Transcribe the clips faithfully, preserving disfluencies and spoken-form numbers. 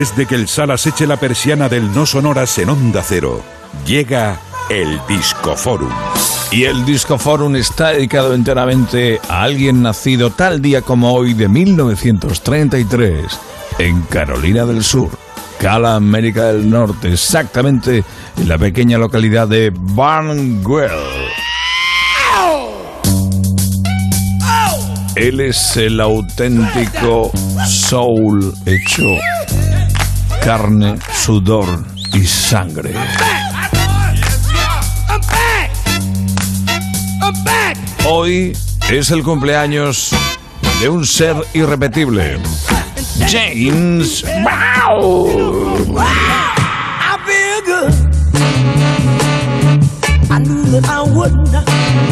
Desde que el Salas eche la persiana del No Sonoras en Onda Cero, llega el Discoforum. Y el Discoforum está dedicado enteramente a alguien nacido tal día como hoy de mil novecientos treinta y tres en Carolina del Sur, Cala, América del Norte, exactamente en la pequeña localidad de Barnwell. Él es el auténtico soul hecho carne, sudor y sangre. Hoy es el cumpleaños de un ser irrepetible, James Brown. I feel good. I knew that I would not.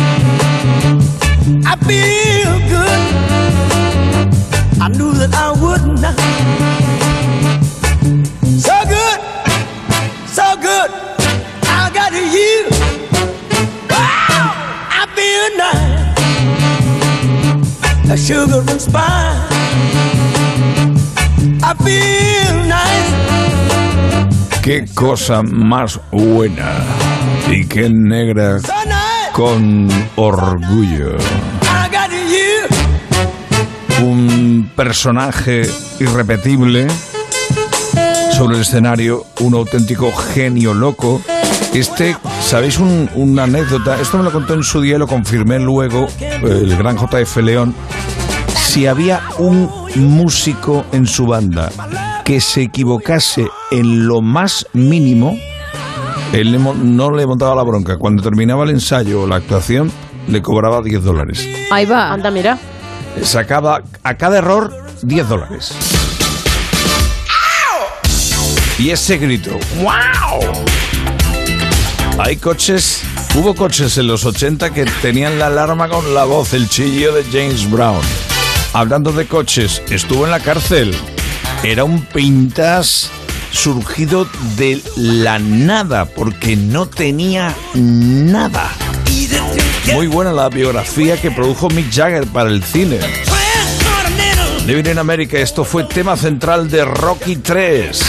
I feel good. I knew that I would not. So good, so good. I got you. Wow, I feel nice. A sugar and spice. I feel nice. Qué cosa más buena y qué negra So nice. con orgullo. I got you. Un personaje irrepetible sobre el escenario, un auténtico genio loco. Este, ¿sabéis un, una anécdota? Esto me lo contó en su día y lo confirmé luego el gran J F León. Si había un músico en su banda que se equivocase en lo más mínimo, él le mo- no le montaba la bronca. Cuando terminaba el ensayo o la actuación, le cobraba diez dólares. Ahí va, anda, mira. Sacaba a cada error diez dólares. Y ese grito, ¡wow! Hay coches, hubo coches en los ochenta que tenían la alarma con la voz, el chillido de James Brown. Hablando de coches, estuvo en la cárcel. Era un pintas surgido de la nada, porque no tenía nada. Muy buena la biografía que produjo Mick Jagger para el cine. Living in America, esto fue tema central de Rocky tres.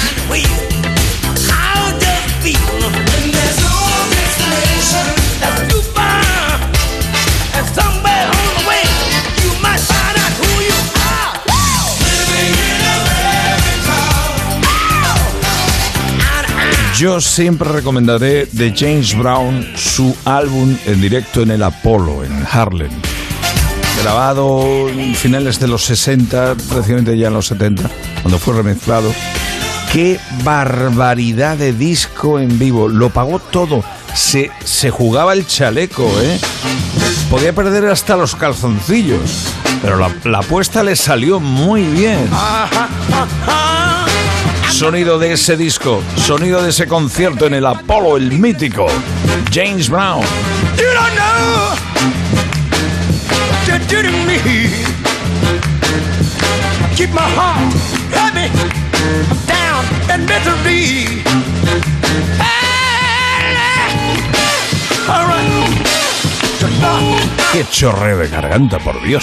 Yo siempre recomendaré de James Brown su álbum en directo en el Apollo, en Harlem. Grabado en finales de los sesenta, precisamente ya en los setenta, cuando fue remezclado. ¡Qué barbaridad de disco en vivo! Lo pagó todo. Se, se jugaba el chaleco, ¿eh? Podía perder hasta los calzoncillos. Pero la, la apuesta le salió muy bien. Sonido de ese disco, sonido de ese concierto en el Apollo, el mítico James Brown. You don't know what you do to me. Keep my heart heavy, down in misery. All right. Qué chorreo de garganta, por Dios.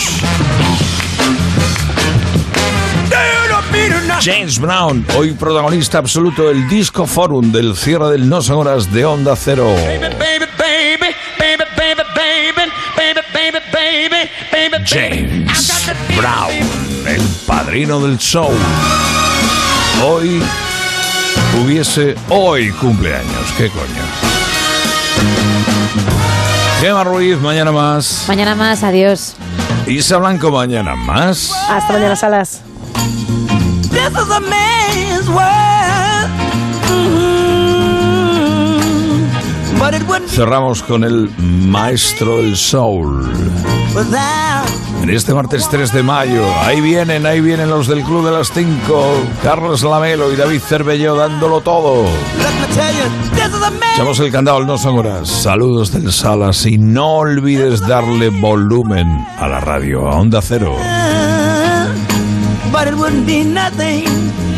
James Brown, hoy protagonista absoluto del Discoforum del cierre del No Sonoras de Onda Cero. James Brown, el padrino del show. Hoy hubiese, hoy cumpleaños, qué coño. Gemma Ruiz, mañana más. Mañana más, adiós. Isa Blanco, mañana más. Hasta mañana, Salas. This is a man's world. Mm-hmm. But it wouldn't Cerramos con el maestro del soul. without. En este martes tres de mayo, ahí vienen, ahí vienen los del Club de las cinco, Carlos Lamelo y David Cervelló dándolo todo. Let me tell you, this is a man. Echamos el candado al No Sonoras. Saludos del Salas y no olvides darle volumen a la radio, a Onda Cero. But it wouldn't be nothing